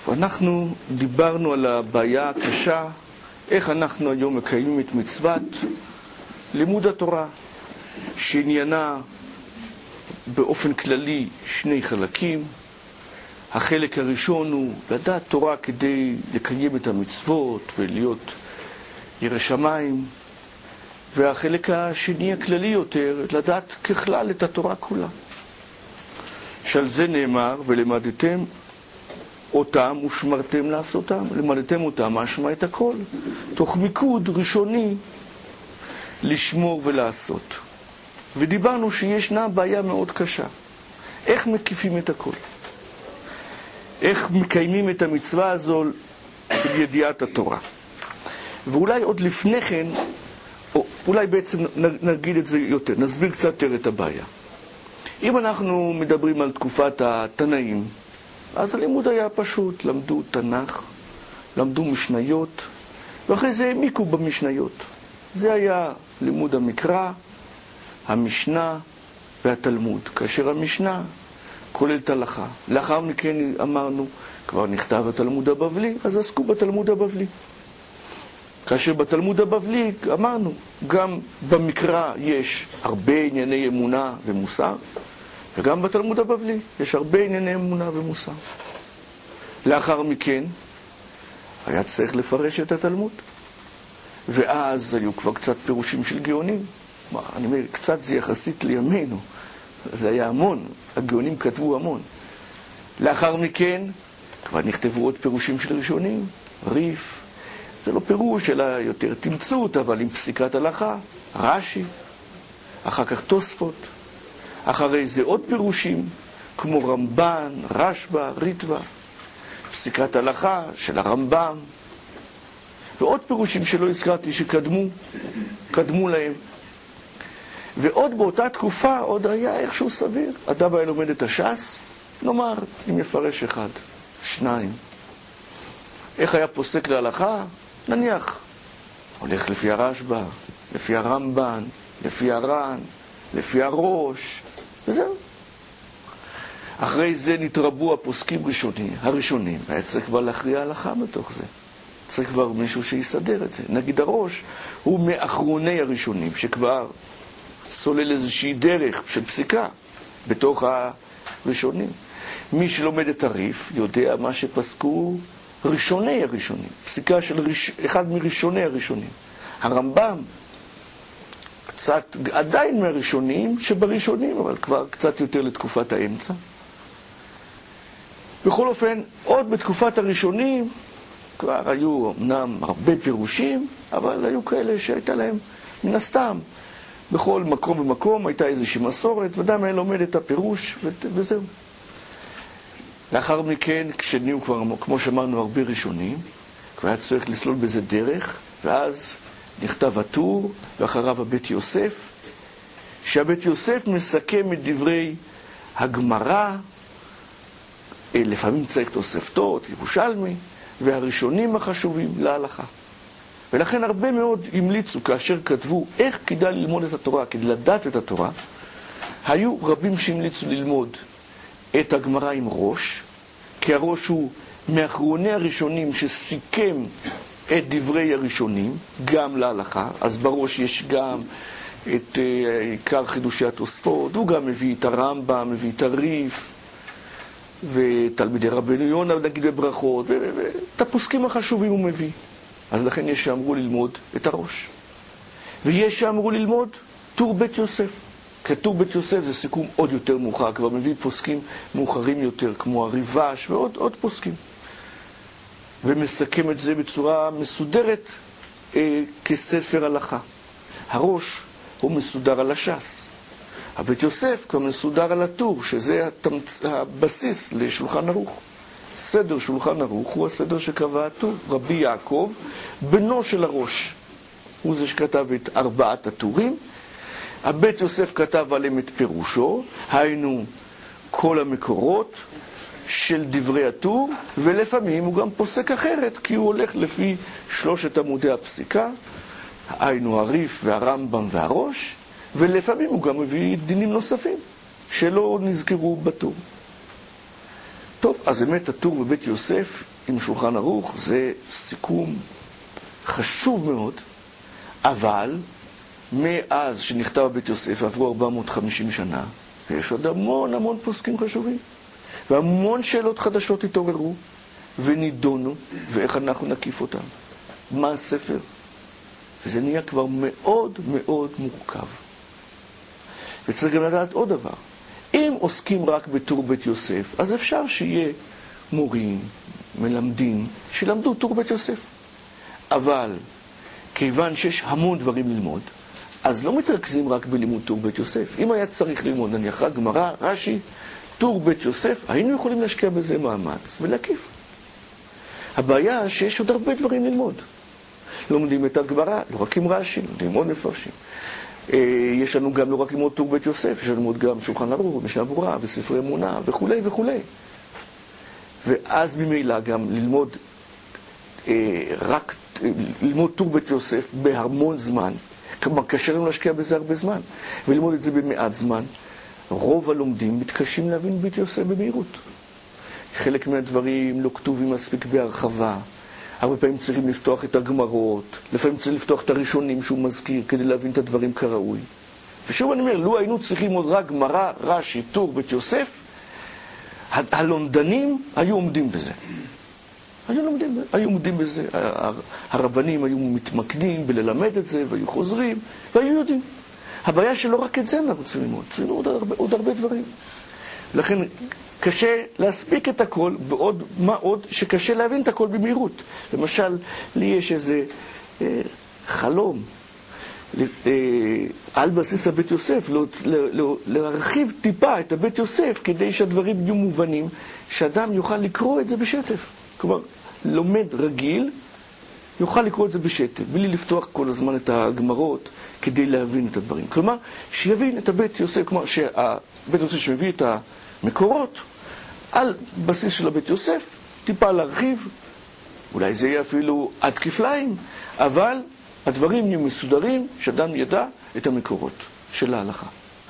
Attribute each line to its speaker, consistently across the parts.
Speaker 1: אנחנו דיברנו על הבעיה הקשה, איך אנחנו היום מקיימים את מצוות לימוד התורה, שעניינה באופן כללי שני חלקים. החלק הראשון הוא לדעת תורה כדי לקיים את המצוות ולהיות ירא שמיים, והחלק השני הכללי יותר, לדעת ככלל את התורה כולה. שעל זה נאמר, ולמדתם אותם ושמרתם לעשותם. למדתם אותם, משמע את הכל, תוך מיקוד ראשוני לשמור ולעשות. ודיברנו שישנה בעיה מאוד קשה. איך מקיפים את הכל? איך מקיימים את המצווה הזו של ידיעת התורה? ואולי עוד לפני כן, או אולי בעצם נגיד את זה יותר, נסביר קצת יותר את הבעיה. אם אנחנו מדברים על תקופת התנאים, אז הלימוד היה פשוט, למדו תנ"ך, למדו משניות, ואחרי זה העמיקו במשניות. זה היה לימוד המקרא, המשנה והתלמוד, כאשר המשנה כוללת הלכה. לאחר מכן אמרנו, כבר נכתב התלמוד הבבלי, אז עסקו בתלמוד הבבלי. כאשר בתלמוד הבבלי אמרנו, גם במקרא יש הרבה ענייני אמונה ומוסר, וגם בתלמוד הבבלי יש הרבה ענייני אמונה ומוסר. לאחר מכן היה צריך לפרש את התלמוד, ואז היו כבר קצת פירושים של גאונים. אני אומר, קצת זה יחסית לימינו, זה היה המון, הגאונים כתבו המון. לאחר מכן כבר נכתבו עוד פירושים של ראשונים, ריף, זה לא פירוש אלא יותר תמצות, אבל עם פסיקת הלכה, רש"י, אחר כך תוספות, אחרי זה עוד פירושים כמו רמב"ן, רשב"א, ריטב"א, פסיקת הלכה של הרמב"ם, ועוד פירושים שלא הזכרתי שקדמו להם. ועוד באותה תקופה עוד היה איכשהו סביר. אדם היה לומד את הש"ס, נאמר, אם יפרש אחד, שניים. איך היה פוסק להלכה? נניח, הולך לפי הרשב"א, לפי הרמב"ן, לפי הר"ן, לפי הראש, וזהו. אחרי זה נתרבו הפוסקים הראשונים. היה צריך כבר להכריע הלכה בתוך זה. צריך כבר מישהו שיסדר את זה. נגיד הראש הוא מאחרוני הראשונים, שכבר סולל איזושהי דרך של פסיקה בתוך הראשונים. מי שלומד את הריף יודע מה שפסקו ראשוני הראשונים, פסיקה של אחד מראשוני הראשונים. הרמב"ם קצת עדיין מהראשונים שבראשונים, אבל כבר קצת יותר לתקופת האמצע. בכל אופן, עוד בתקופת הראשונים כבר היו אמנם הרבה פירושים, אבל היו כאלה שהייתה להם מן הסתם. בכל מקום ומקום הייתה איזושהי מסורת, ואדם היה לומד את הפירוש, וזהו. לאחר מכן, כשנהיו כבר, כמו שאמרנו, הרבה ראשונים, כבר היה צריך לסלול בזה דרך, ואז נכתב הטור, ואחריו הבית יוסף, שהבית יוסף מסכם את דברי הגמרא, לפעמים צריך תוספתות, ירושלמי, והראשונים החשובים להלכה. ולכן הרבה מאוד המליצו, כאשר כתבו איך כדאי ללמוד את התורה, כדי לדעת את התורה, היו רבים שהמליצו ללמוד את הגמרא עם ראש, כי הראש הוא מאחרוני הראשונים שסיכם את דברי הראשונים, גם להלכה, אז בראש יש גם את עיקר חידושי התוספות, הוא גם מביא את הרמב"ם, מביא את הריף, ותלמידי רבנו יונה, נגיד בברכות, ואת הפוסקים החשובים הוא מביא. אז לכן יש שאמרו ללמוד את הראש. ויש שאמרו ללמוד טור בית יוסף. כי טור בית יוסף זה סיכום עוד יותר מאוחר, כבר מביא פוסקים מאוחרים יותר, כמו הריבש ועוד פוסקים. ומסכם את זה בצורה מסודרת כספר הלכה. הראש הוא מסודר על הש"ס. הבית יוסף כבר מסודר על הטור, שזה הבסיס לשולחן ערוך. סדר שולחן ערוך הוא הסדר שקבע הטור. רבי יעקב, בנו של הראש, הוא זה שכתב את 4 הטורים. הבית יוסף כתב עליהם את פירושו, היינו כל המקורות של דברי הטור, ולפעמים הוא גם פוסק אחרת, כי הוא הולך לפי 3 עמודי הפסיקה, היינו הריף והרמב"ם והראש, ולפעמים הוא גם מביא דינים נוספים שלא נזכרו בטור. טוב, אז באמת הטור בבית יוסף עם שולחן ערוך זה סיכום חשוב מאוד, אבל מאז שנכתב בבית יוסף עברו 450 שנה, ויש עוד המון פוסקים חשובים, והמון שאלות חדשות התעוררו ונידונו, ואיך אנחנו נקיף אותם, מה הספר, וזה נהיה כבר מאוד מורכב. וצריך גם לדעת עוד דבר, אם עוסקים רק בטור בית יוסף, אז אפשר שיהיה מורים, מלמדים, שלמדו טור בית יוסף. אבל כיוון שיש המון דברים ללמוד, אז לא מתרכזים רק בלימוד טור בית יוסף. אם היה צריך ללמוד, נניח גמרא, רש"י, טור בית יוסף, היינו יכולים להשקיע בזה מאמץ ולהקיף. הבעיה שיש עוד הרבה דברים ללמוד. לומדים את הגמרא, לא רק עם רש"י, לומדים עוד מפרשים. יש לנו גם לא רק ללמוד טור בית יוסף, יש לנו ללמוד גם שולחן ערוך, משנה ברורה וספרי אמונה וכו'. ואז ממילא גם ללמוד רק ללמוד טור בית יוסף בהמון זמן, כלומר קשה לנו להשקיע בזה הרבה זמן, וללמוד את זה במעט זמן. רוב הלומדים מתקשים להבין בית יוסף במהירות. חלק מהדברים לא כתובים מספיק בהרחבה, הרבה פעמים צריכים לפתוח את הגמרות, לפעמים צריכים לפתוח את הראשונים שהוא מזכיר כדי להבין את הדברים כראוי. ושוב אני אומר, לו היינו צריכים עוד רק גמרא, רש"י, טור בית יוסף, הלומדנים היו עומדים בזה. היו עומדים בזה, הרבנים היו מתמקדים בללמד את זה, והיו חוזרים, והיו יודעים. הבעיה שלא רק את זה אנחנו צריכים ללמוד, צריכים עוד הרבה דברים. לכן קשה להספיק את הכל, ועוד מה עוד שקשה להבין את הכל במהירות. למשל, לי יש איזה חלום, על בסיס הבית יוסף, להרחיב טיפה את הבית יוסף, כדי שהדברים יהיו מובנים, שאדם יוכל לקרוא את זה בשטף. כלומר, לומד רגיל, יוכל לקרוא את זה בשטף, בלי לפתוח כל הזמן את הגמרות, כדי להבין את הדברים. כלומר, שיבין את הבית יוסף, כלומר, שהבית יוסף שמביא את המקורות, על בסיס של הבית יוסף, טיפה להרחיב, אולי זה יהיה אפילו עד כפליים, אבל הדברים יהיו מסודרים, שאדם ידע את המקורות של ההלכה.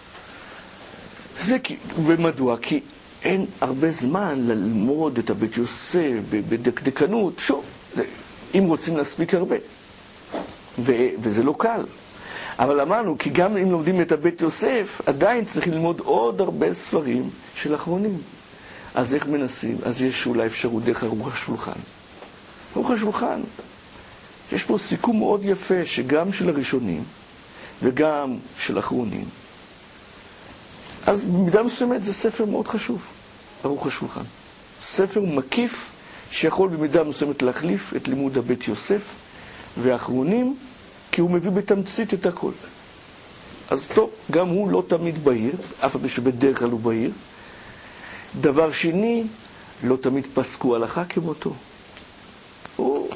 Speaker 1: ומדוע? כי אין הרבה זמן ללמוד את הבית יוסף בדקדקנות. שוב, אם רוצים להספיק הרבה. וזה לא קל. אבל אמרנו, כי גם אם לומדים את הבית יוסף, עדיין צריכים ללמוד עוד הרבה ספרים של אחרונים. אז איך מנסים? אז יש אולי אפשרות דרך ערוך השולחן. ערוך השולחן. יש פה סיכום מאוד יפה, שגם של הראשונים וגם של האחרונים. אז במידה מסוימת זה ספר מאוד חשוב, ערוך השולחן. ספר מקיף שיכול במידה מסוימת להחליף את לימוד הבית יוסף והאחרונים, כי הוא מביא בתמצית את הכל. אז טוב, גם הוא לא תמיד בהיר, אף פעם שבדרך כלל הוא בהיר. דבר שני, לא תמיד פסקו הלכה כמותו. הוא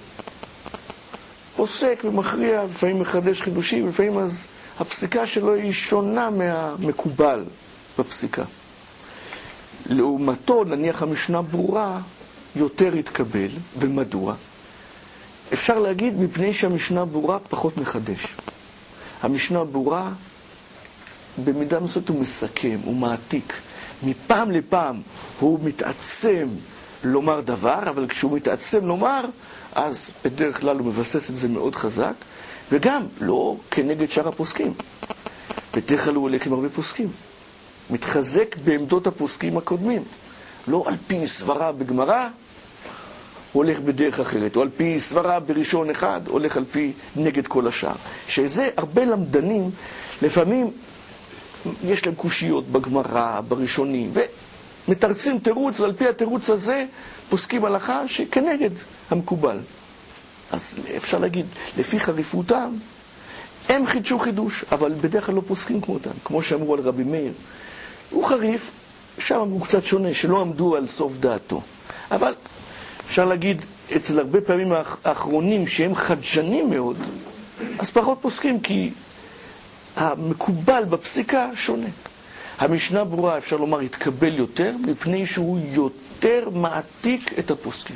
Speaker 1: עוסק ומכריע, לפעמים מחדש חידושים, לפעמים אז הפסיקה שלו היא שונה מהמקובל בפסיקה. לעומתו, נניח המשנה ברורה, יותר התקבל, ומדוע? אפשר להגיד מפני שהמשנה ברורה פחות מחדש. המשנה ברורה במידה מסוימת הוא מסכם, הוא מעתיק. מפעם לפעם הוא מתעצם לומר דבר, אבל כשהוא מתעצם לומר, אז בדרך כלל הוא מבסס את זה מאוד חזק, וגם לא כנגד שאר הפוסקים. בדרך כלל הוא הולך עם הרבה פוסקים. מתחזק בעמדות הפוסקים הקודמים. לא על פי סברה בגמרא, הוא הולך בדרך אחרת, או על פי סברה בראשון אחד, הולך על פי נגד כל השאר. שזה הרבה למדנים, לפעמים יש להם קושיות בגמרא, בראשונים, ומתרצים תירוץ, ועל פי התירוץ הזה פוסקים הלכה שכנגד המקובל. אז אפשר להגיד, לפי חריפותם, הם חידשו חידוש, אבל בדרך כלל לא פוסקים כמותם, כמו שאמרו על רבי מאיר. הוא חריף, שם הוא קצת שונה, שלא עמדו על סוף דעתו. אבל אפשר להגיד, אצל הרבה פעמים האחרונים שהם חדשנים מאוד, אז פחות פוסקים, כי המקובל בפסיקה שונה. המשנה ברורה, אפשר לומר, התקבל יותר, מפני שהוא יותר מעתיק את הפוסקים.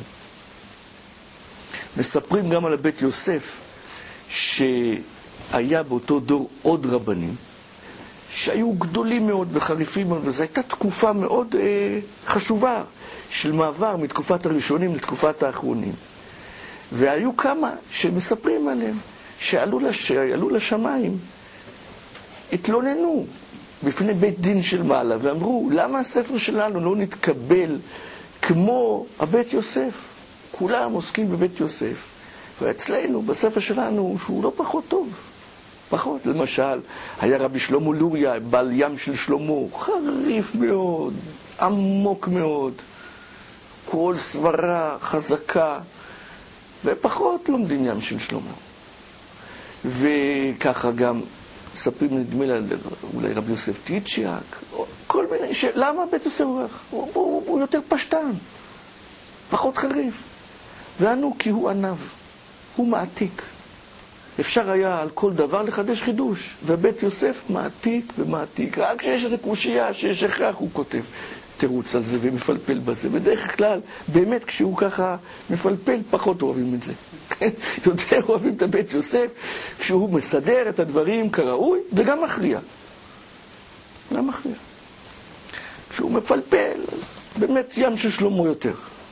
Speaker 1: מספרים גם על הבית יוסף, שהיה באותו דור עוד רבנים, שהיו גדולים מאוד וחריפים מאוד, וזו הייתה תקופה מאוד חשובה של מעבר מתקופת הראשונים לתקופת האחרונים. והיו כמה שמספרים עליהם, שעלו לשמיים, התלוננו בפני בית דין של מעלה, ואמרו, למה הספר שלנו לא נתקבל כמו הבית יוסף? כולם עוסקים בבית יוסף. ואצלנו, בספר שלנו, שהוא לא פחות טוב. פחות, למשל, היה רבי שלמה לוריה, בעל ים של שלמה, חריף מאוד, עמוק מאוד, כל סברה חזקה, ופחות לומדים ים של שלמה. וככה גם מספרים, נדמה לי, אולי רבי יוסף טיצ'יאק, כל מיני, למה בית יוסף הוא יותר פשטן, פחות חריף. וענו כי הוא ענב, הוא מעתיק. אפשר היה על כל דבר לחדש חידוש, ובית יוסף מעתיק ומעתיק. רק כשיש איזו קושייה, שיש הכרח, הוא כותב תירוץ על זה ומפלפל בזה. בדרך כלל, באמת כשהוא ככה מפלפל, פחות אוהבים את זה. יותר אוהבים את הבית יוסף, כשהוא מסדר את הדברים כראוי, וגם מכריע. גם מכריע. כשהוא מפלפל, אז באמת ים של שלמה יותר.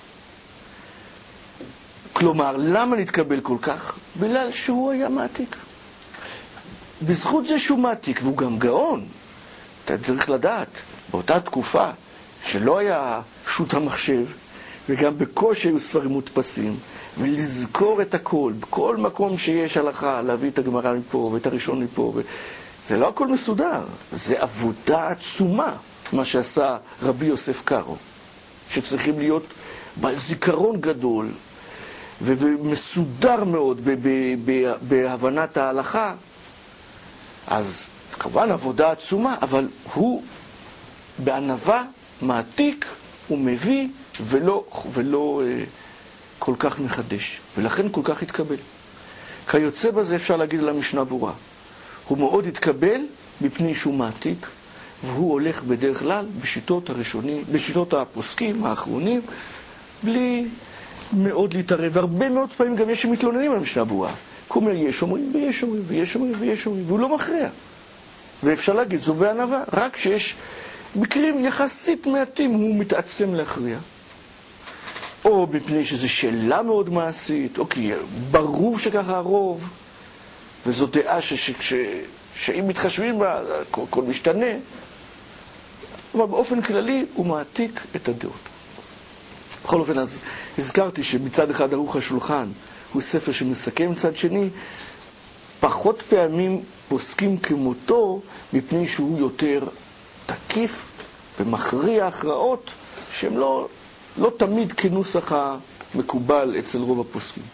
Speaker 1: כלומר, למה נתקבל כל כך? בגלל שהוא היה מעתיק. בזכות זה שהוא מעתיק, והוא גם גאון. אתה צריך לדעת, באותה תקופה שלא היה שוט המחשב, וגם בקושי היו ספרים מודפסים, ולזכור את הכל, בכל מקום שיש הלכה, להביא את הגמרא מפה ואת הראשון מפה, זה לא הכל מסודר, זה עבודה עצומה, מה שעשה רבי יוסף קארו, שצריכים להיות בזיכרון גדול, ומסודר מאוד בהבנת ההלכה. אז כמובן עבודה עצומה, אבל הוא בענווה מעתיק ומביא ולא כל כך מחדש, ולכן כל כך התקבל. כיוצא בזה אפשר להגיד על המשנה ברורה, הוא מאוד התקבל מפני שהוא מעתיק, והוא הולך בדרך כלל בשיטות הראשונים, בשיטות הפוסקים האחרונים, בלי מאוד להתערב. והרבה מאוד פעמים גם יש שמתלוננים על המשנה ברורה. הוא אומר, יש אומרים ויש אומרים ויש אומרים ויש אומרים, והוא לא מכריע. ואפשר להגיד, זו בענווה, רק שיש מקרים יחסית מעטים הוא מתעצם להכריע. או מפני שזו שאלה מאוד מעשית, או כי ברור שככה הרוב, וזו דעה שאם מתחשבים בה, הכל משתנה. אבל באופן כללי הוא מעתיק את הדעות. בכל אופן, אז הזכרתי שמצד אחד ערוך השולחן הוא ספר שמסכם, מצד שני, פחות פעמים פוסקים כמותו, מפני שהוא יותר תקיף ומכריע הכרעות שהם לא תמיד כנוסח המקובל אצל רוב הפוסקים.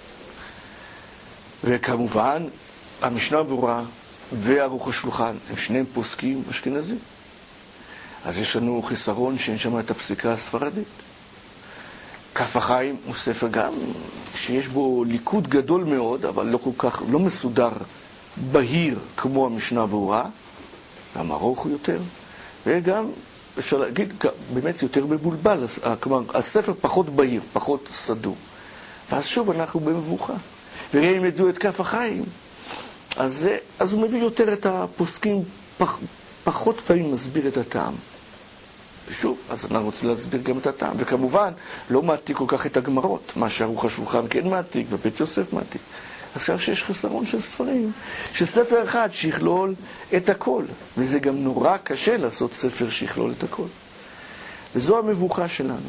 Speaker 1: וכמובן, המשנה ברורה וערוך השולחן הם שניהם פוסקים אשכנזים. אז יש לנו חיסרון שאין שם את הפסיקה הספרדית. כף החיים הוא ספר גם שיש בו ליקוד גדול מאוד, אבל לא כל כך, לא מסודר, בהיר כמו המשנה ברורה, גם ארוך הוא יותר, וגם אפשר להגיד באמת יותר מבולבל, כלומר הספר פחות בהיר, פחות סדור. ואז שוב אנחנו במבוכה. וראם ידעו את כף החיים, אז הוא מביא יותר את הפוסקים, פחות פעמים מסביר את הטעם. ושוב, אז אנחנו רוצים להסביר גם את הטעם. וכמובן, לא מעתיק כל כך את הגמרות, מה שערוך השולחן כן מעתיק, ובית יוסף מעתיק. אז כך שיש חסרון של ספרים, שספר אחד שיכלול את הכל. וזה גם נורא קשה לעשות ספר שיכלול את הכל. וזו המבוכה שלנו.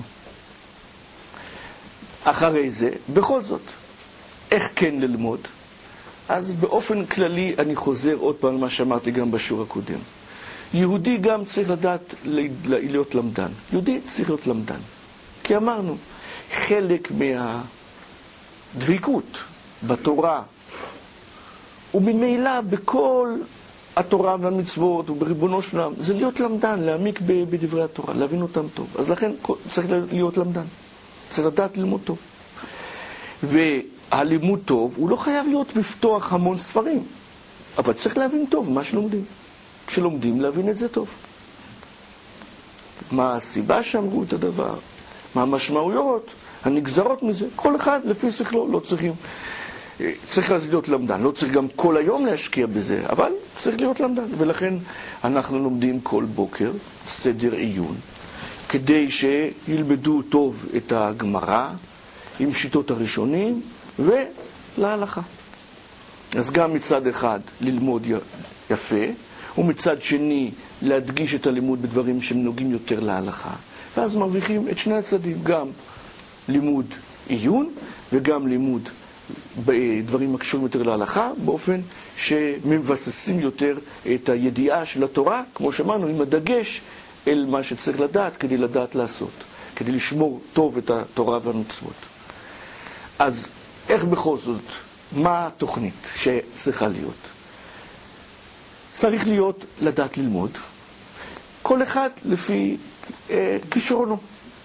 Speaker 1: אחרי זה, בכל זאת, איך כן ללמוד? אז באופן כללי אני חוזר עוד פעם על מה שאמרתי גם בשיעור הקודם. יהודי גם צריך לדעת להיות למדן. יהודי צריך להיות למדן. כי אמרנו, חלק מהדביקות בתורה, וממילא בכל התורה והמצוות ובריבונו של עולם, זה להיות למדן, להעמיק בדברי התורה, להבין אותם טוב. אז לכן צריך להיות למדן. צריך לדעת ללמוד טוב. והלימוד טוב, הוא לא חייב להיות בפתוח המון ספרים, אבל צריך להבין טוב מה שלומדים. כשלומדים להבין את זה טוב. מה הסיבה שאמרו את הדבר, מה המשמעויות, הנגזרות מזה, כל אחד לפי שכלו, לא צריכים צריך להיות למדן, לא צריך גם כל היום להשקיע בזה, אבל צריך להיות למדן. ולכן אנחנו לומדים כל בוקר סדר עיון, כדי שילמדו טוב את הגמרא עם שיטות הראשונים ולהלכה. אז גם מצד אחד ללמוד יפה, ומצד שני להדגיש את הלימוד בדברים שהם נוגעים יותר להלכה. ואז מרוויחים את שני הצדדים, גם לימוד עיון וגם לימוד בדברים הקשורים יותר להלכה, באופן שמבססים יותר את הידיעה של התורה, כמו שאמרנו, עם הדגש אל מה שצריך לדעת כדי לדעת לעשות, כדי לשמור טוב את התורה והמצוות. אז איך בכל זאת, מה התוכנית שצריכה להיות? צריך להיות לדעת ללמוד, כל אחד לפי כישרונו.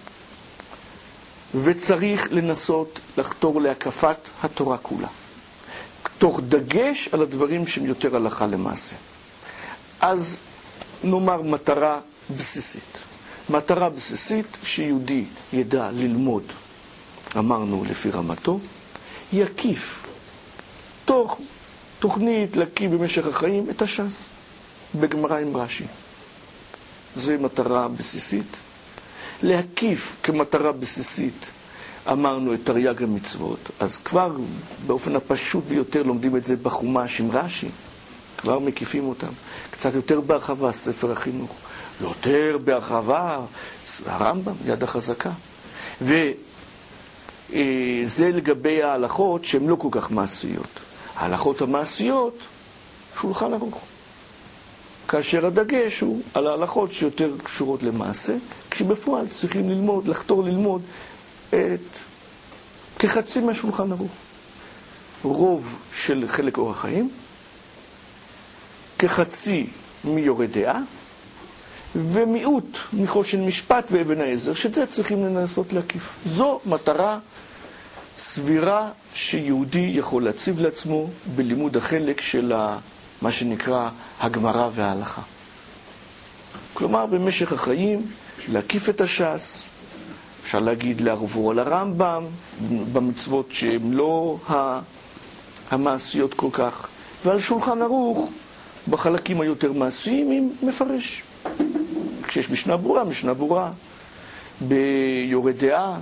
Speaker 1: וצריך לנסות לחתור להקפת התורה כולה, תוך דגש על הדברים שהם יותר הלכה למעשה. אז נאמר מטרה בסיסית. מטרה בסיסית שיהודי ידע ללמוד, אמרנו לפי רמתו, יקיף, תוך תוכנית להקיף במשך החיים את הש"ס, בגמרא עם רש"י. זו מטרה בסיסית. להקיף כמטרה בסיסית, אמרנו את תרי"ג המצוות, אז כבר באופן הפשוט ביותר לומדים את זה בחומש עם רש"י, כבר מקיפים אותם. קצת יותר בהרחבה, ספר החינוך. יותר בהרחבה, הרמב"ם, יד החזקה. וזה לגבי ההלכות שהן לא כל כך מעשיות. ההלכות המעשיות, שולחן ערוך. כאשר הדגש הוא על ההלכות שיותר קשורות למעשה, כשבפועל צריכים ללמוד, לחתור ללמוד כחצי מהשולחן ערוך. רוב של חלק אורח חיים, כחצי מיורה דעה, ומיעוט מחושן משפט ואבן העזר, שזה צריכים לנסות להקיף. זו מטרה סבירה שיהודי יכול להציב לעצמו בלימוד החלק של מה שנקרא הגמרא וההלכה. כלומר, במשך החיים, להקיף את הש"ס, אפשר להגיד לעבור על הרמב"ם, במצוות שהן לא המעשיות כל כך, ועל שולחן ערוך, בחלקים היותר מעשיים, עם מפרש. כשיש משנה ברורה, משנה ברורה. ביורה דעה,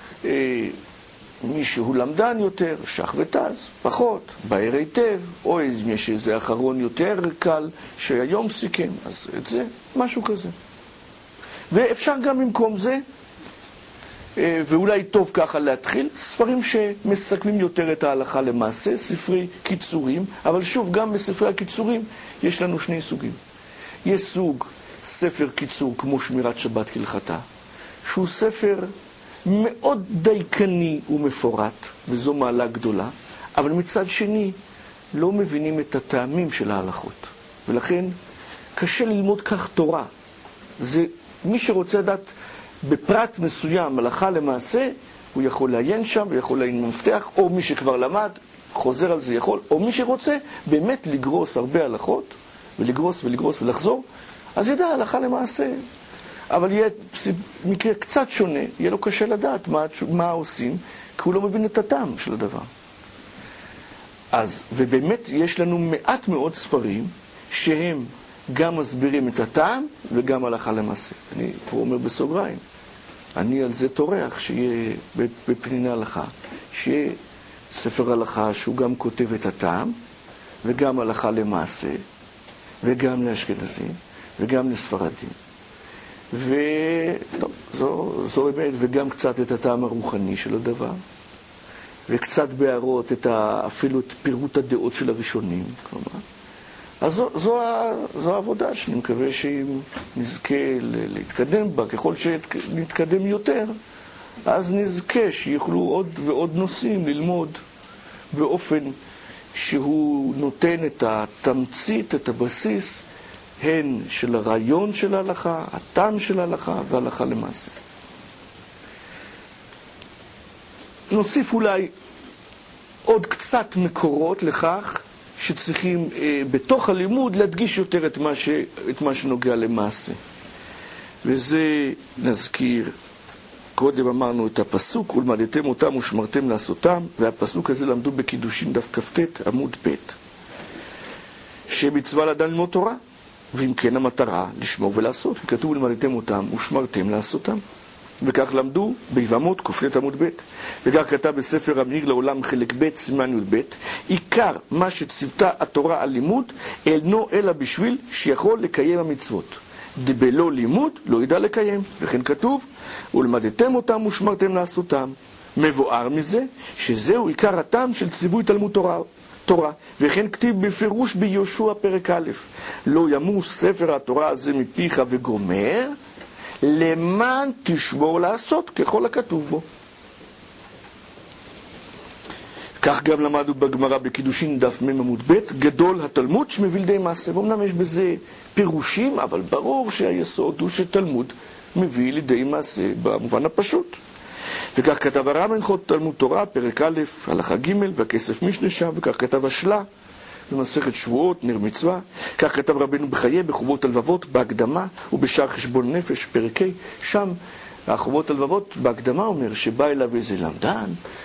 Speaker 1: מי שהוא למדן יותר, שח ותז, פחות, בהר היטב, או יש איזה אחרון יותר קל, שהיום סיכם, אז את זה, משהו כזה. ואפשר גם במקום זה, ואולי טוב ככה להתחיל, ספרים שמסכמים יותר את ההלכה למעשה, ספרי קיצורים, אבל שוב, גם בספרי הקיצורים יש לנו שני סוגים. יש סוג ספר קיצור כמו שמירת שבת כהלכתה, שהוא ספר מאוד דייקני ומפורט, וזו מעלה גדולה, אבל מצד שני לא מבינים את הטעמים של ההלכות, ולכן קשה ללמוד כך תורה. זה מי שרוצה לדעת בפרט מסוים הלכה למעשה, הוא יכול לעיין שם ויכול לעיין מפתח, או מי שכבר למד חוזר על זה יכול, או מי שרוצה באמת לגרוס הרבה הלכות ולגרוס ולגרוס ולחזור, אז ידע הלכה למעשה. אבל יהיה מקרה קצת שונה, יהיה לו קשה לדעת מה עושים, כי הוא לא מבין את הטעם של הדבר. אז, ובאמת יש לנו מעט מאוד ספרים שהם גם מסבירים את הטעם וגם הלכה למעשה. אני פה אומר בסוגריים, אני על זה תורח שיהיה בפניני הלכה, שיהיה ספר הלכה שהוא גם כותב את הטעם וגם הלכה למעשה וגם לאשכנזים וגם לספרדים. זו באמת, וגם קצת את הטעם הרוחני של הדבר, וקצת בהערות אפילו את פירוט הדעות של הראשונים. כלומר, אז זו העבודה שאני מקווה שאם נזכה להתקדם בה, ככל שנתקדם יותר, אז נזכה שיוכלו עוד ועוד נושאים ללמוד באופן שהוא נותן את התמצית, את הבסיס, הן של הרעיון של ההלכה, הטעם של ההלכה וההלכה למעשה. נוסיף אולי עוד קצת מקורות לכך שצריכים בתוך הלימוד להדגיש יותר את מה שנוגע למעשה. וזה נזכיר קודם אמרנו את הפסוק, ולמדתם אותם ושמרתם לעשותם, והפסוק הזה למדו בקידושין דף כ"ט עמוד ב', שמצווה לאדם ללמוד תורה, ואם כן המטרה לשמור ולעשות, כתוב ולמדתם אותם ושמרתם לעשותם, וכך למדו ביבמות ק"ט עמוד ב', וכך כתב בספר המאיר לעולם חלק ב' סימן י"ב, עיקר מה שציוותה התורה על לימוד אינו אלא בשביל שיכול לקיים המצוות, דבלא לימוד לא ידע לקיים, וכן כתוב ולמדתם אותם ושמרתם לעשותם. מבואר מזה שזהו עיקר הטעם של ציווי תלמוד תורה, וכן כתיב בפירוש ביהושע פרק א', לא ימוש ספר התורה הזה מפיך וגומר, למען תשמור לעשות ככל הכתוב בו. כך גם למדנו בגמרא בקידושין דף מ' עמוד ב', גדול התלמוד שמביא לידי מעשה. ואומנם יש בזה פירושים, אבל ברור שהיסוד הוא שתלמוד מביא לידי מעשה במובן הפשוט. וכך כתב הר"ן הלכות תלמוד תורה, פרק א', הלכה ג' והכסף משנה שם, וכך כתב השלה במסכת שבועות, נר מצווה, כך כתב רבנו בחיי בחובות הלבבות בהקדמה ובשאר חשבון נפש, פרק ה', שם החובות הלבבות בהקדמה אומר שבא אליו איזה למדן,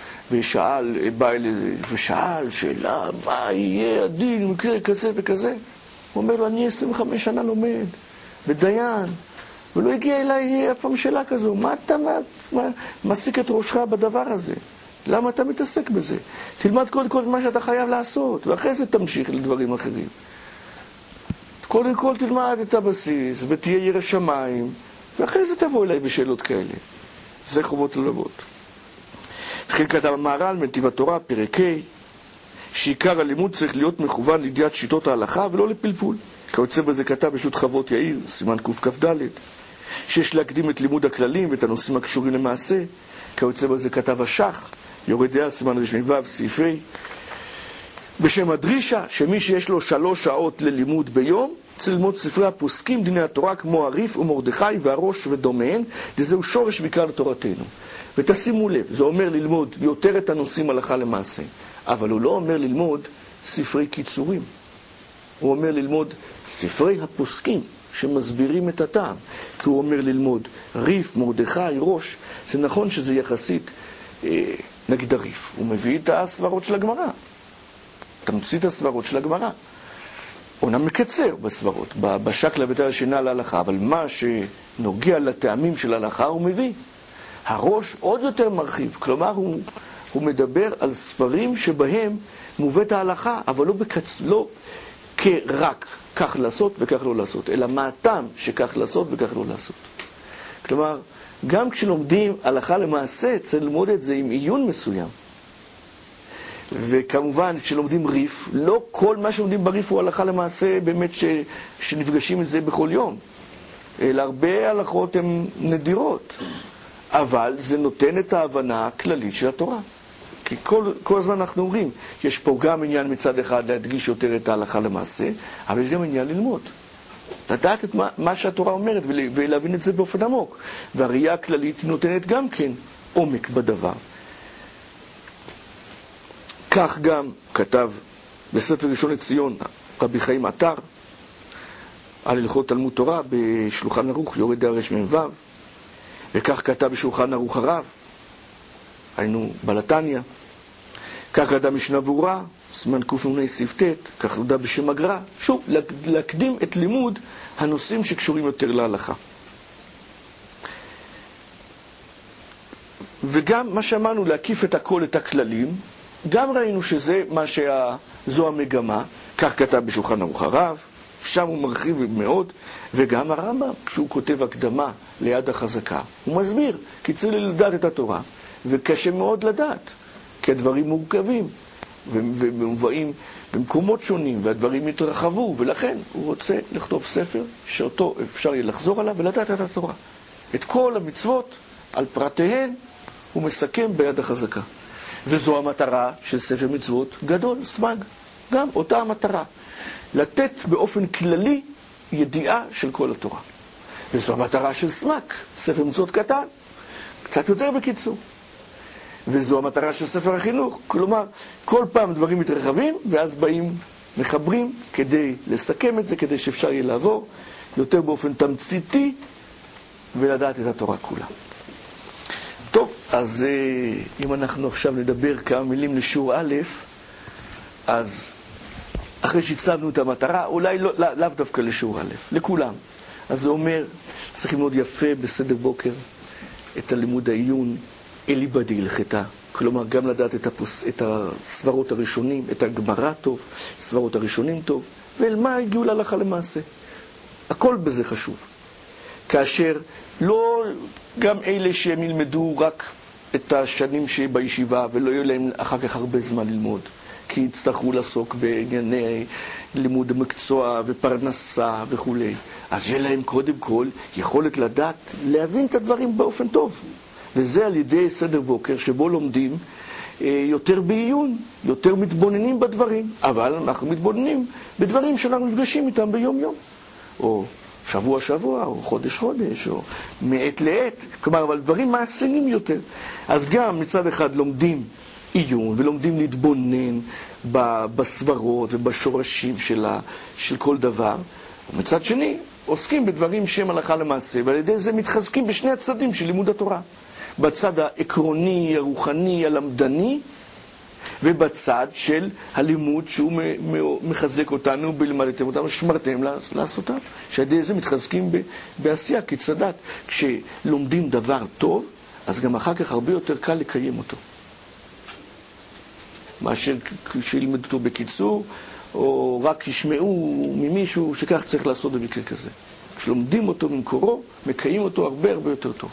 Speaker 1: ושאל שאלה, מה יהיה הדין במקרה כזה וכזה? הוא אומר לו, אני 25 שנה לומד, ודיין, ולא הגיע אליי אף פעם שאלה כזו, מה אתה מעסיק את ראשך בדבר הזה? למה אתה מתעסק בזה? תלמד קודם כל מה שאתה חייב לעשות, ואחרי זה תמשיך לדברים אחרים. קודם כל תלמד את הבסיס, ותהיה ירא שמיים, ואחרי זה תבוא אליי בשאלות כאלה. זה חובות הלבבות. וכן כתב המהר"ל מנתיב התורה, פרק ה', שעיקר הלימוד צריך להיות מכוון לידיעת שיטות ההלכה ולא לפלפול. כיוצא בזה כתב בשו"ת חוות יאיר, סימן קכ"ד, שיש להקדים את לימוד הכללים ואת הנושאים הקשורים למעשה. כיוצא בזה כתב השח, יורד דעה, סימן רש"ו, סעיף ה', בשם הדרישה, שמי שיש לו 3 שעות ללימוד ביום, צריך ללמוד ספרי הפוסקים, דיני התורה, כמו הריף ומרדכי והראש ודומיהן, וזהו שורש ועיקר לתורתנו. ותשימו לב, זה אומר ללמוד יותר את הנושאים הלכה למעשה, אבל הוא לא אומר ללמוד ספרי קיצורים. הוא אומר ללמוד ספרי הפוסקים שמסבירים את הטעם, כי הוא אומר ללמוד ריף, מרדכי, ראש. זה נכון שזה יחסית נגד הריף. הוא מביא את הסברות של הגמרא, תמצית הסברות של הגמרא. הוא מקצר בסברות, בשקלא וטריא שינה להלכה, אבל מה שנוגע לטעמים של ההלכה הוא מביא. הראש עוד יותר מרחיב, כלומר הוא מדבר על ספרים שבהם מובאת ההלכה, אבל לא כרק כך לעשות וכך לא לעשות, אלא מה הטעם שכך לעשות וכך לא לעשות. כלומר, גם כשלומדים הלכה למעשה, צריך ללמוד את זה עם עיון מסוים. וכמובן, כשלומדים ריף, לא כל מה שלומדים בריף הוא הלכה למעשה באמת שנפגשים את זה בכל יום. אלא הרבה הלכות הן נדירות. אבל זה נותן את ההבנה הכללית של התורה. כי כל הזמן אנחנו אומרים, יש פה גם עניין מצד אחד להדגיש יותר את ההלכה למעשה, אבל יש גם עניין ללמוד. לדעת את מה שהתורה אומרת ולהבין את זה באופן עמוק. והראייה הכללית נותנת גם כן עומק בדבר. כך גם כתב בספר ראשון לציון רבי חיים עטר על הלכות תלמוד תורה בשולחן ערוך יורד דעה רמ"ו, וכך כתב בשולחן ערוך הרב, היינו בלתניא, כך כתב משנה ברורה, סימן קנ"ה סעיף ט', כך כתב בשם הגר"א, שוב, להקדים את לימוד הנושאים שקשורים יותר להלכה. וגם מה שאמרנו, להקיף את הכל, את הכללים, גם ראינו זו המגמה, כך כתב בשולחן ערוך הרב, שם הוא מרחיב מאוד, וגם הרמב"ם, כשהוא כותב הקדמה ליד החזקה, הוא מסביר, כי צריך לדעת את התורה, וקשה מאוד לדעת, כי הדברים מורכבים, ומובאים במקומות שונים, והדברים התרחבו, ולכן הוא רוצה לכתוב ספר, שאותו אפשר יהיה לחזור עליו ולדעת את התורה. את כל המצוות, על פרטיהן, הוא מסכם ביד החזקה. וזו המטרה של ספר מצוות גדול, סמג, גם אותה המטרה. לתת באופן כללי ידיעה של כל התורה. וזו המטרה של סמק, ספר מצוות קטן, קצת יותר בקיצור. וזו המטרה של ספר החינוך, כלומר, כל פעם דברים מתרחבים, ואז באים, מחברים, כדי לסכם את זה, כדי שאפשר יהיה לעבור, יותר באופן תמציתי, ולדעת את התורה כולה. אז אם אנחנו עכשיו נדבר כמה מילים לשיעור א', אז אחרי שהצבנו את המטרה, אולי לאו דווקא לשיעור א', לכולם. אז זה אומר, צריכים מאוד יפה בסדר בוקר את הלימוד העיון אליבא דהלכתה. כלומר, גם לדעת את הסברות הראשונים, את הגמרא טוב, סברות הראשונים טוב, ואל מה הגיעו להלכה למעשה. הכל בזה חשוב. כאשר לא גם אלה שהם ילמדו רק את השנים שבישיבה, ולא יהיו להם אחר כך הרבה זמן ללמוד, כי יצטרכו לעסוק בענייני לימוד המקצוע ופרנסה וכו'. אז יהיה להם קודם כל יכולת לדעת, להבין את הדברים באופן טוב. וזה על ידי סדר בוקר שבו לומדים יותר בעיון, יותר מתבוננים בדברים. אבל אנחנו מתבוננים בדברים שאנחנו נפגשים איתם ביום יום. או שבוע שבוע, או חודש חודש, או מעת לעת. כלומר, אבל דברים מעשיים יותר. אז גם מצד אחד לומדים עיון ולומדים להתבונן בסברות ובשורשים של כל דבר. ומצד שני, עוסקים בדברים שהם הלכה למעשה, ועל ידי זה מתחזקים בשני הצדדים של לימוד התורה. בצד העקרוני, הרוחני, הלמדני, ובצד של הלימוד שהוא מחזק אותנו בלמדתם אותנו, שמרתם לעשותם. שעל ידי זה מתחזקים בעשייה, כצדת. כשלומדים דבר טוב, אז גם אחר כך הרבה יותר קל לקיים אותו. מאשר שילמדו אותו בקיצור, או רק ישמעו ממישהו שכך צריך לעשות במקרה כזה. כשלומדים אותו ממקורו, מקיים אותו הרבה הרבה יותר טוב.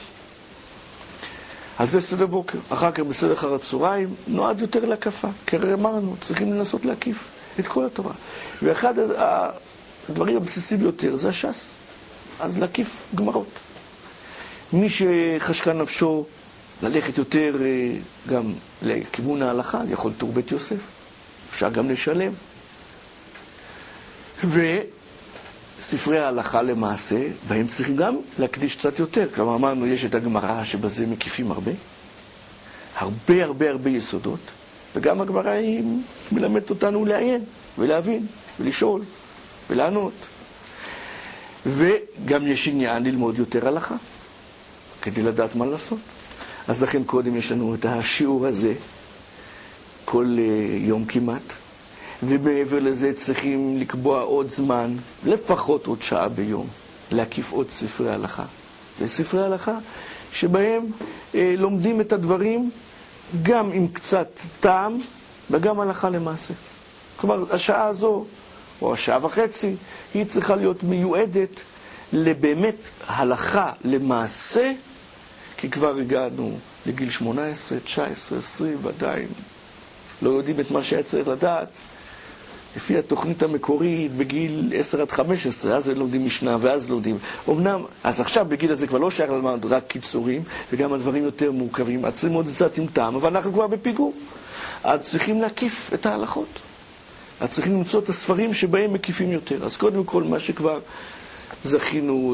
Speaker 1: אז זה סדר בוקר. אחר כך בסדר אחר הצהריים נועד יותר להקפה. כי הרי אמרנו, צריכים לנסות להקיף את כל התורה. ואחד הדברים הבסיסיים ביותר זה הש"ס. אז להקיף גמרות. מי שחשקה נפשו ללכת יותר גם לכיוון ההלכה, יכול תור בית יוסף. אפשר גם לשלם. וספרי ההלכה למעשה, בהם צריכים גם להקדיש קצת יותר. כלומר, אמרנו, יש את הגמרא שבזה מקיפים הרבה יסודות, וגם הגמרא היא מלמדת אותנו לעיין ולהבין ולשאול ולענות. וגם יש עניין ללמוד יותר הלכה, כדי לדעת מה לעשות. אז לכן קודם יש לנו את השיעור הזה, כל יום כמעט, ומעבר לזה צריכים לקבוע עוד זמן, לפחות עוד שעה ביום, להקיף עוד ספרי הלכה. וספרי הלכה שבהם לומדים את הדברים גם עם קצת טעם וגם הלכה למעשה. כלומר, השעה הזו, או השעה וחצי, היא צריכה להיות מיועדת לבאמת הלכה למעשה, כי כבר הגענו לגיל 18, 19, 20, ועדיין לא יודעים את מה שהיה צריך לדעת. לפי התוכנית המקורית, בגיל 10 עד 15, אז לומדים משנה ואז לומדים. אמנם, אז עכשיו בגיל הזה כבר לא שייך ללמוד רק קיצורים, וגם הדברים יותר מורכבים. אז צריכים עוד קצת עם טעם, אבל אנחנו כבר בפיגור. אז צריכים להקיף את ההלכות. אז צריכים למצוא את הספרים שבהם מקיפים יותר. אז קודם כל, מה שכבר זכינו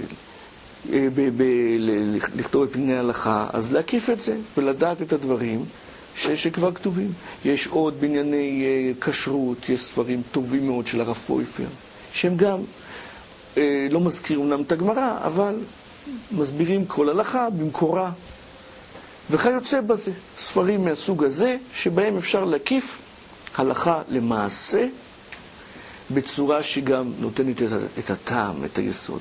Speaker 1: לכתוב את פני ההלכה, אז להקיף את זה ולדעת את הדברים שכבר כתובים. יש עוד בענייני כשרות, יש ספרים טובים מאוד של הרב פויפר, שהם גם לא מזכירים אומנם את הגמרא, אבל מסבירים כל הלכה במקורה. וכיוצא בזה, ספרים מהסוג הזה, שבהם אפשר להקיף הלכה למעשה, בצורה שגם נותנת את הטעם, את היסוד.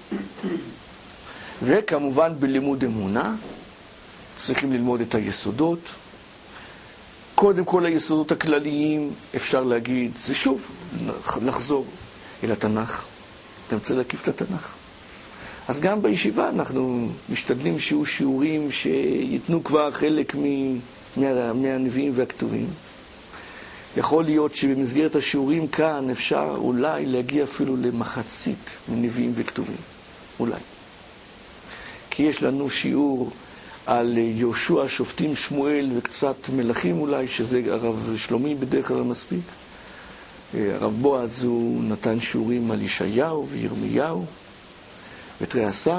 Speaker 1: וכמובן בלימוד אמונה, צריכים ללמוד את היסודות. קודם כל היסודות הכלליים, אפשר להגיד, זה שוב, לחזור אל התנ"ך. אתה רוצה להקיף את התנ"ך. אז גם בישיבה אנחנו משתדלים שיהיו שיעורים שיתנו כבר חלק מהנביאים והכתובים. יכול להיות שבמסגרת השיעורים כאן אפשר אולי להגיע אפילו למחצית מנביאים וכתובים. אולי. כי יש לנו שיעור על יהושע, שופטים, שמואל וקצת מלכים אולי, שזה הרב שלומי בדרך כלל מספיק. הרב בועז הוא נתן שיעורים על ישעיהו וירמיהו ותריעשר.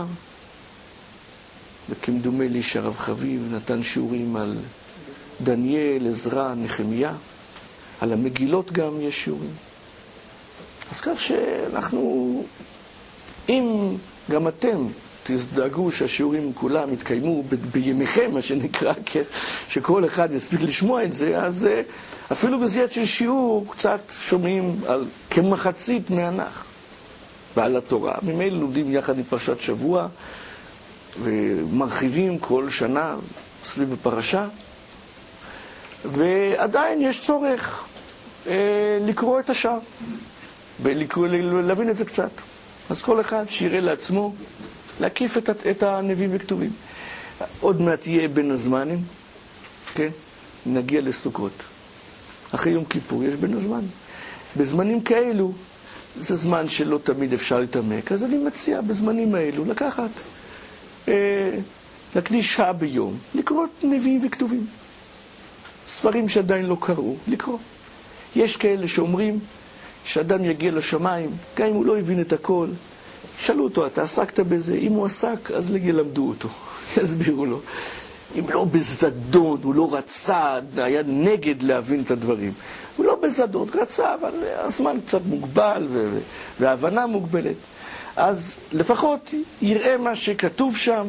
Speaker 1: וכמדומה לי שהרב חביב נתן שיעורים על דניאל, עזרא, נחמיה. על המגילות גם יש שיעורים. אז כך שאנחנו, אם גם אתם תדאגו שהשיעורים כולם יתקיימו בימיכם, מה שנקרא, שכל אחד יספיק לשמוע את זה, אז אפילו בזיית של שיעור קצת שומעים על כמחצית מהנח ועל התורה. ממילא לומדים יחד עם פרשת שבוע ומרחיבים כל שנה סביב הפרשה, ועדיין יש צורך לקרוא את השאר ולהבין את זה קצת. אז כל אחד שיראה לעצמו להקיף את הנביאים וכתובים. עוד מעט יהיה בין הזמנים, כן? נגיע לסוכות. אחרי יום כיפור יש בין הזמן. בזמנים כאלו, זה זמן שלא תמיד אפשר להתעמק, אז אני מציע בזמנים האלו לקחת, להקדיש שעה ביום, לקרוא נביאים וכתובים. ספרים שעדיין לא קראו, לקרוא. יש כאלה שאומרים שאדם יגיע לשמיים, גם אם הוא לא הבין את הכל, שאלו אותו, אתה עסקת בזה? אם הוא עסק, אז ילמדו אותו, יסבירו לו. אם לא בזדון, הוא לא רצה, היה נגד להבין את הדברים. הוא לא בזדון, רצה, אבל הזמן קצת מוגבל וההבנה מוגבלת. אז לפחות יראה מה שכתוב שם,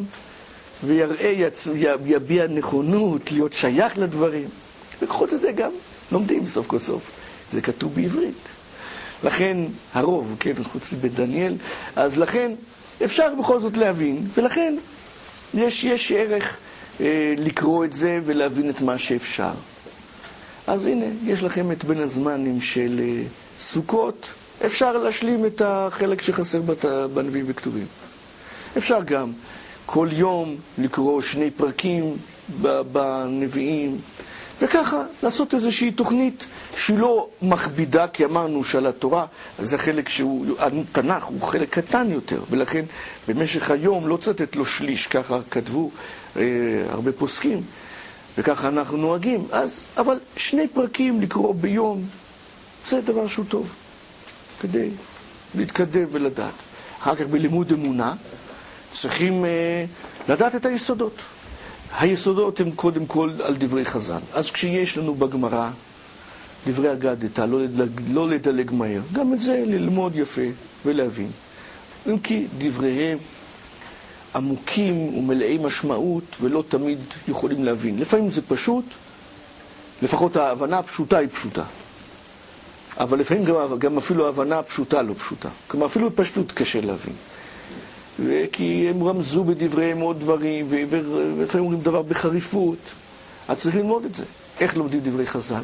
Speaker 1: ויביע נכונות להיות שייך לדברים. וכחות את זה גם לומדים בסוף כל סוף. זה כתוב בעברית. לכן הרוב, כן, חוץ בדניאל, אז לכן אפשר בכל זאת להבין, ולכן יש ערך לקרוא את זה ולהבין את מה שאפשר. אז הנה, יש לכם את בין הזמנים של סוכות, אפשר להשלים את החלק שחסר בנביאים וכתובים. אפשר גם כל יום לקרוא 2 פרקים בנביאים, וככה לעשות איזושהי תוכנית שהיא לא מכבידה, כי אמרנו שעל התורה זה חלק שהוא, התנ"ך הוא חלק קטן יותר, ולכן במשך היום לא צריך לתת לו שליש, ככה כתבו הרבה פוסקים, וככה אנחנו נוהגים. אז, אבל 2 פרקים לקרוא ביום, זה דבר שהוא טוב, כדי להתקדם ולדעת. אחר כך בלימוד אמונה צריכים לדעת את היסודות. היסודות הם קודם כל על דברי חז"ל. אז כשיש לנו בגמרא דברי אגדתא, לא לדלג מהר, גם את זה ללמוד יפה ולהבין. אם כי דבריהם עמוקים ומלאי משמעות ולא תמיד יכולים להבין. לפעמים זה פשוט, לפחות ההבנה הפשוטה היא פשוטה. אבל לפעמים גם אפילו ההבנה הפשוטה לא פשוטה. כלומר אפילו פשטות קשה להבין. כי הם רמזו בדבריהם עוד דברים, ולפעמים אומרים דבר בחריפות. אז צריך ללמוד את זה. איך לומדים דברי חז"ל?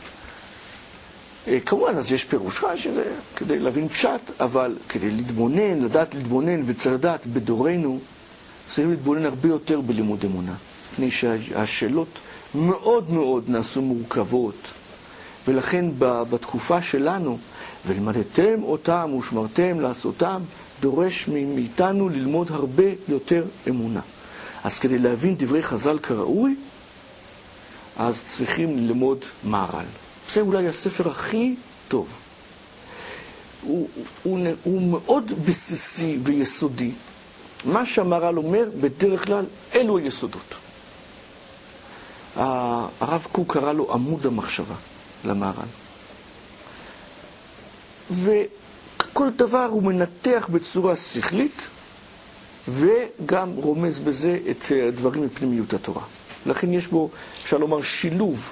Speaker 1: כמובן, אז יש פירוש שזה כדי להבין פשט, אבל כדי להתבונן, לדעת להתבונן וצריך לדעת בדורנו, צריך להתבונן הרבה יותר בלימוד אמונה. מפני שהשאלות מאוד מאוד נעשו מורכבות, ולכן בתקופה שלנו, ולמדתם אותם ושמרתם לעשותם, דורש מאיתנו ללמוד הרבה יותר אמונה. אז כדי להבין דברי חז"ל כראוי, אז צריכים ללמוד מהר"ל. זה אולי הספר הכי טוב. הוא מאוד בסיסי ויסודי. מה שהמהר"ל אומר, בדרך כלל, אלו היסודות. הרב קוק קרא לו עמוד המחשבה למהר"ל. וכל דבר הוא מנתח בצורה שכלית, וגם רומז בזה את הדברים מפנימיות התורה. לכן יש בו, אפשר לומר, שילוב.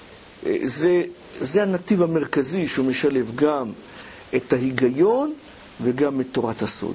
Speaker 1: זה הנתיב המרכזי שהוא משלב גם את ההיגיון וגם את תורת הסוד.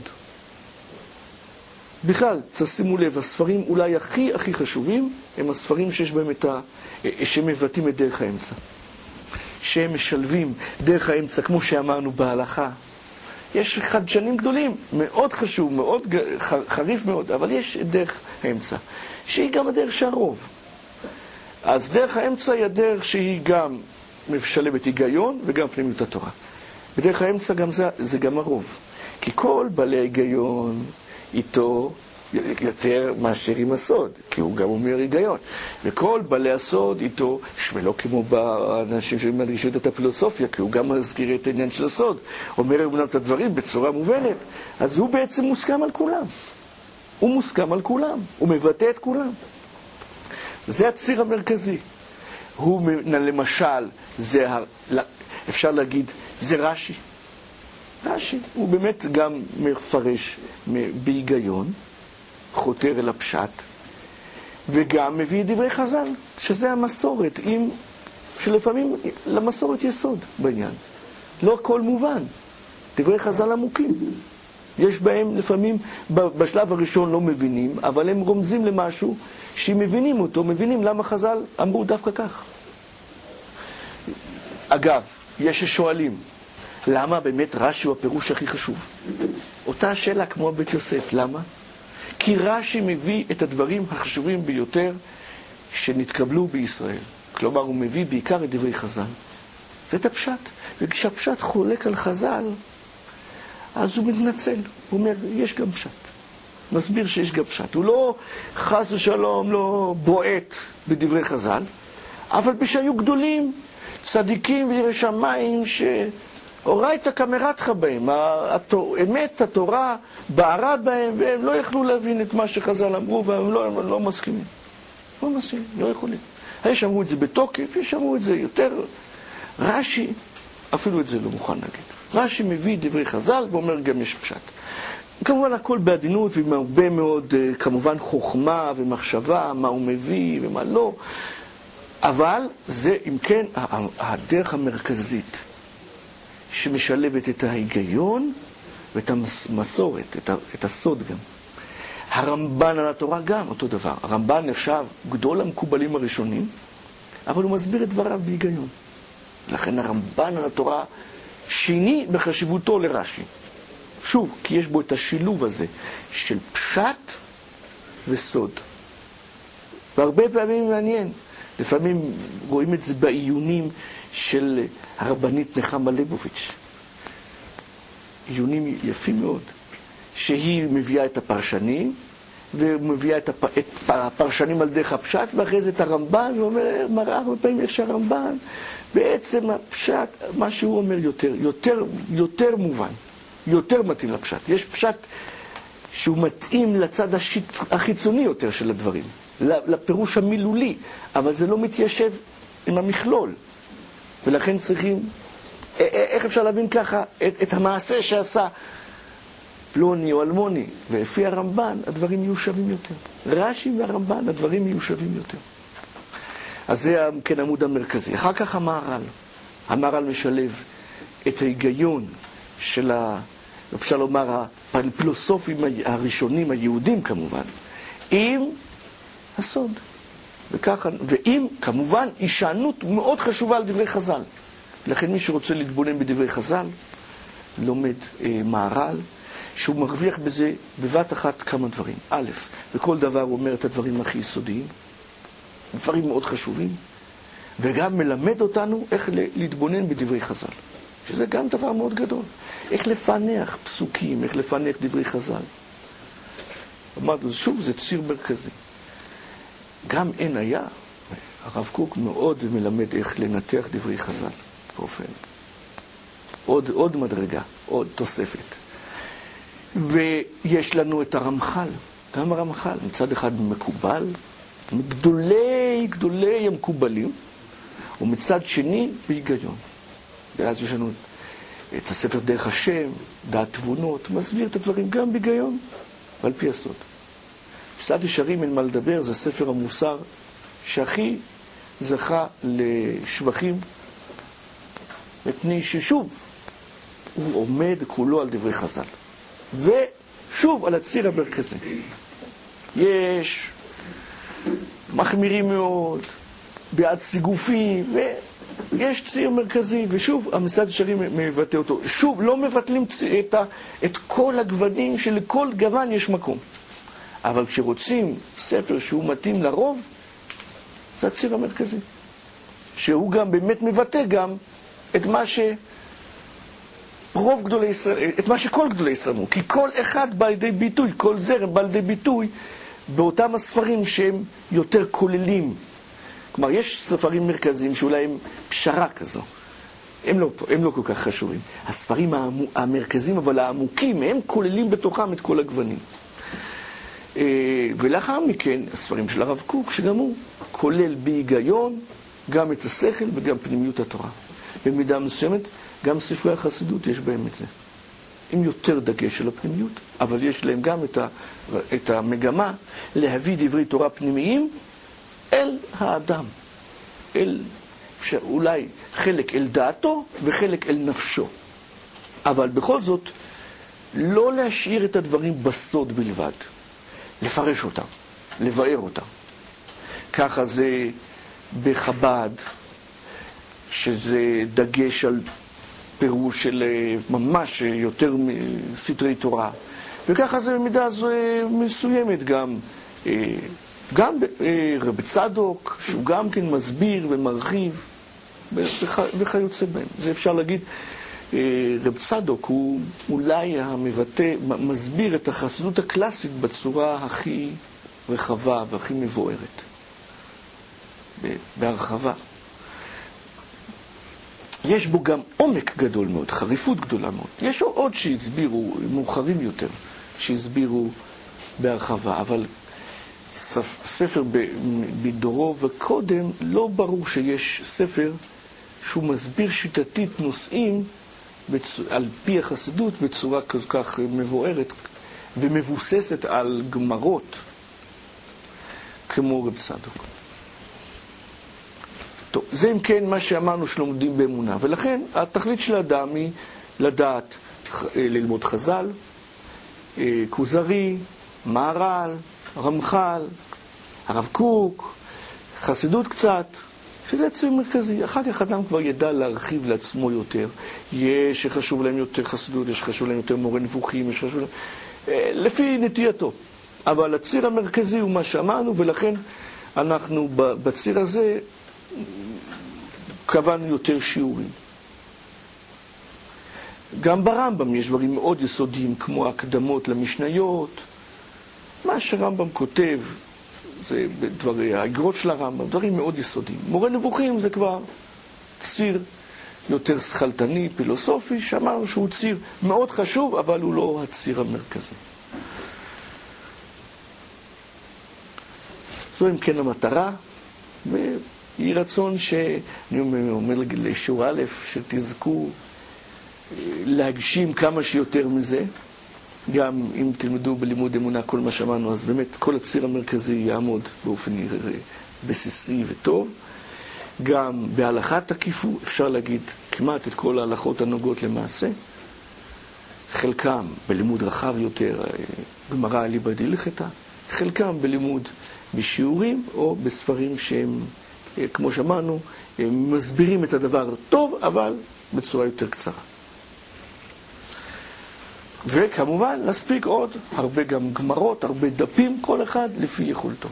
Speaker 1: בכלל, תשימו לב, הספרים אולי הכי חשובים הם הספרים שיש בהם שמבטאים את דרך האמצע. שהם משלבים דרך האמצע, כמו שאמרנו בהלכה. יש חדשנים גדולים, מאוד חשוב, מאוד חריף מאוד, אבל יש דרך האמצע, שהיא גם הדרך שהרוב. אז דרך האמצע היא הדרך שהיא גם משלבת היגיון וגם פנימיות התורה. בדרך האמצע גם זה גם הרוב. כי כל בעלי היגיון איתו יותר מאשר עם הסוד, כי הוא גם אומר היגיון. וכל בעלי הסוד איתו, ולא כמו באנשים שמדגישים את הפילוסופיה, כי הוא גם מזכיר את העניין של הסוד, אומר אמנם את הדברים בצורה מובנת, אז הוא בעצם מוסכם על כולם. הוא מוסכם על כולם, הוא מבטא את כולם. זה הציר המרכזי. הוא למשל, אפשר להגיד, זה רש"י. רש"י, הוא באמת גם מפרש בהיגיון, חותר אל הפשט, וגם מביא את דברי חז"ל, שזה המסורת, שלפעמים למסורת יסוד בעניין. לא הכל מובן. דברי חז"ל עמוקים. יש בהם לפעמים, בשלב הראשון לא מבינים, אבל הם רומזים למשהו שאם מבינים אותו, מבינים למה חז"ל אמרו דווקא כך. אגב, יש ששואלים, למה באמת רש"י הוא הפירוש הכי חשוב? אותה השאלה כמו בית יוסף, למה? כי רש"י מביא את הדברים החשובים ביותר שנתקבלו בישראל. כלומר, הוא מביא בעיקר את דברי חז"ל. ואת הפשט. וכשהפשט חולק על חז"ל, אז הוא מתנצל. הוא אומר, יש גם פשט. מסביר שיש גם פשט. הוא לא חס ושלום, לא בועט בדברי חז"ל, אבל בשהיו גדולים, צדיקים ויראי שמיים, שהורייתא קמרתך בהם. האמת, התורה, בערה בהם, והם לא יכלו להבין את מה שחז"ל אמרו, והם לא מסכימים. לא מסכימים, לא יכולים. יש אמרו את זה בתוקף, יש אמרו את זה יותר. רש"י, אפילו את זה לא מוכן להגיד. רש"י מביא דברי חז"ל ואומר גם יש פשט. כמובן הכל בעדינות ועם הרבה מאוד, כמובן חוכמה ומחשבה, מה הוא מביא ומה לא. אבל זה, אם כן, הדרך המרכזית שמשלבת את ההיגיון ואת המסורת, את הסוד גם. הרמב"ן על התורה גם אותו דבר. הרמב"ן נחשב גדול המקובלים הראשונים, אבל הוא מסביר את דבריו בהיגיון. לכן הרמב"ן על התורה שני בחשיבותו לרש"י. שוב, כי יש בו את השילוב הזה של פשט וסוד. והרבה פעמים מעניין. לפעמים רואים את זה בעיונים של הרבנית נחמה ליבוביץ'. עיונים יפים מאוד. שהיא מביאה את הפרשנים, ומביאה את הפרשנים על דרך הפשט, ואחרי זה את הרמב"ן, ואומר, מראה הרבה פעמים איך שהרמב"ן, בעצם הפשט, מה שהוא אומר יותר מובן, יותר מתאים לפשט. יש פשט שהוא מתאים לצד החיצוני יותר של הדברים, לפירוש המילולי, אבל זה לא מתיישב עם המכלול. ולכן צריכים, איך אפשר להבין ככה את המעשה שעשה פלוני או אלמוני, ולפי הרמב"ן הדברים יהיו שווים יותר. רש"י והרמב"ן הדברים יהיו שווים יותר. אז זה כן עמוד המרכזי. אחר כך המהר"ל משלב את ההיגיון של אפשר לומר, הפילוסופים הראשונים, היהודים כמובן, עם הסוד. וככה, ועם כמובן הישענות מאוד חשובה על דברי חז"ל. לכן מי שרוצה להתבונן בדברי חז"ל, לומד מהר"ל, שהוא מרוויח בזה בבת אחת כמה דברים. א', בכל דבר הוא אומר את הדברים הכי יסודיים, דברים מאוד חשובים, וגם מלמד אותנו איך להתבונן בדברי חז"ל, שזה גם דבר מאוד גדול. איך לפענח פסוקים, איך לפענח דברי חז"ל. אמרנו, שוב, זה ציר מרכזי. גם אין היה, הרב קוק מאוד מלמד איך לנתח דברי חז"ל, באופן. עוד מדרגה, עוד תוספת. ויש לנו את הרמח"ל, גם הרמח"ל, מצד אחד מקובל, גדולי המקובלים, ומצד שני בהיגיון. ואז יש לנו את הספר דרך השם, דעת תבונות, מסביר את הדברים גם בהיגיון ועל פי הסוד. פסקת ישרים אין מה לדבר, זה ספר המוסר שהכי זכה לשבחים, מפני ששוב הוא עומד כולו על דברי חז"ל. ושוב על הציר המרכזי. יש מחמירים מאוד, בעד סיגופים, ויש ציר מרכזי, ושוב המסעד ישרים מבטא אותו. שוב, לא מבטלים את כל הגוונים, שלכל גוון יש מקום. אבל כשרוצים ספר שהוא מתאים לרוב, זה הציר המרכזי. שהוא גם באמת מבטא גם את מה רוב גדולי ישראל, את מה שכל גדולי ישראל אמרו, כי כל אחד בא לידי ביטוי, כל זרם בא לידי ביטוי באותם הספרים שהם יותר כוללים. כלומר, יש ספרים מרכזיים שאולי הם פשרה כזו. הם לא כל כך חשובים. הספרים המרכזיים, אבל העמוקים, הם כוללים בתוכם את כל הגוונים. ולאחר מכן, הספרים של הרב קוק, שגם הוא כולל בהיגיון גם את השכל וגם פנימיות התורה. במידה מסוימת, גם ספרי החסידות יש בהם את זה. עם יותר דגש על הפנימיות, אבל יש להם גם את המגמה להביא דברי תורה פנימיים אל האדם, אולי חלק אל דעתו וחלק אל נפשו. אבל בכל זאת, לא להשאיר את הדברים בסוד בלבד, לפרש אותם, לבאר אותם. ככה זה בחב"ד, שזה דגש על פירוש של ממש יותר סתרי תורה. וככה זה במידה מסוימת גם רב צדוק, שהוא גם כן מסביר ומרחיב וכיוצא בהם. זה אפשר להגיד, רב צדוק הוא אולי המבטא, מסביר את החסידות הקלאסית בצורה הכי רחבה והכי מבוארת, בהרחבה. יש בו גם עומק גדול מאוד, חריפות גדולה מאוד. יש עוד שהסבירו, מאוחרים יותר, שהסבירו בהרחבה, אבל ספר בדורו וקודם, לא ברור שיש ספר שהוא מסביר שיטתית נושאים על פי החסידות בצורה כל כך מבוארת ומבוססת על גמרות כמו רב צדוק. טוב, זה אם כן מה שאמרנו שלומדים באמונה, ולכן התכלית של האדם היא לדעת, ללמוד חז"ל, כוזרי, מהר"ל, רמח"ל, הרב קוק, חסידות קצת, שזה ציור מרכזי. אחר כך אדם כבר ידע להרחיב לעצמו יותר. יש שחשוב להם יותר חסידות, יש שחשוב להם יותר מורה נבוכים, יש שחשוב להם... לפי נטייתו. אבל הציר המרכזי הוא מה שאמרנו, ולכן אנחנו בציר הזה קבענו יותר שיעורים. גם ברמב"ם יש דברים מאוד יסודיים, כמו הקדמות למשניות. מה שרמב"ם כותב, זה בדברי האגרות של הרמב"ם, דברים מאוד יסודיים. מורה נבוכים זה כבר ציר יותר שכלתני, פילוסופי, שאמרנו שהוא ציר מאוד חשוב, אבל הוא לא הציר המרכזי. זו אם כן המטרה, ויהי רצון אני אומר לשיעור א', שתזכו להגשים כמה שיותר מזה. גם אם תלמדו בלימוד אמונה כל מה שאמרנו, אז באמת כל הציר המרכזי יעמוד באופן בסיסי וטוב. גם בהלכת תקיפו, אפשר להגיד כמעט את כל ההלכות הנוגעות למעשה. חלקם בלימוד רחב יותר, גמרא אליבא דהלכתא, חלקם בלימוד בשיעורים או בספרים שהם, כמו שאמרנו, מסבירים את הדבר טוב, אבל בצורה יותר קצרה. וכמובן, נספיק עוד הרבה גם גמרות, הרבה דפים, כל אחד לפי יכולתו.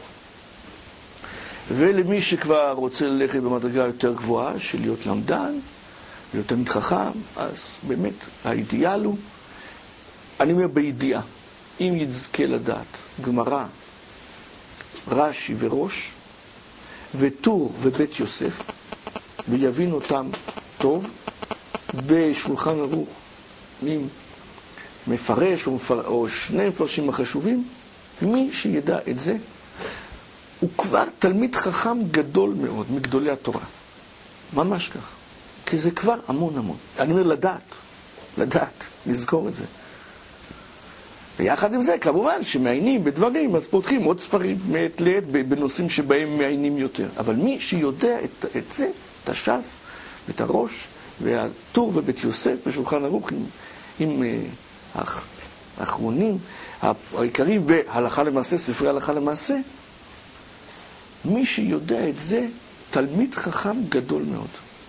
Speaker 1: ולמי שכבר רוצה ללכת במדרגה יותר גבוהה, של להיות למדן, להיות תלמיד חכם, אז באמת האידיאל הוא, אני אומר בידיעה, אם יזכה לדעת גמרא, רש"י וראש, וטור ובית יוסף, ויבין אותם טוב, בשולחן ערוך, עם מפרש או שני מפרשים החשובים, מי שידע את זה, הוא כבר תלמיד חכם גדול מאוד, מגדולי התורה. ממש כך. כי זה כבר המון המון. אני אומר לדעת, לזכור את זה. ויחד עם זה, כמובן, שמעיינים בדברים, אז פותחים עוד ספרים מעת לעת בנושאים שבהם מעיינים יותר. אבל מי שיודע את זה, את הש"ס, ואת הראש, והטור ובית יוסף בשולחן ערוך עם האחרונים, העיקרים, והלכה למעשה, ספרי הלכה למעשה, מי שיודע את זה, תלמיד חכם גדול מאוד.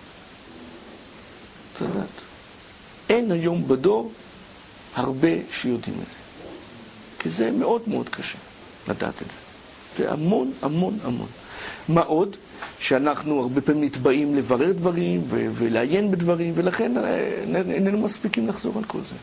Speaker 1: תדעת. אין היום בדור הרבה שיודעים את זה. כי זה מאוד מאוד קשה לדעת את זה. זה המון המון המון. מה עוד? שאנחנו הרבה פעמים נתבעים לברר דברים ולעיין בדברים, ולכן איננו מספיקים לחזור על כל זה.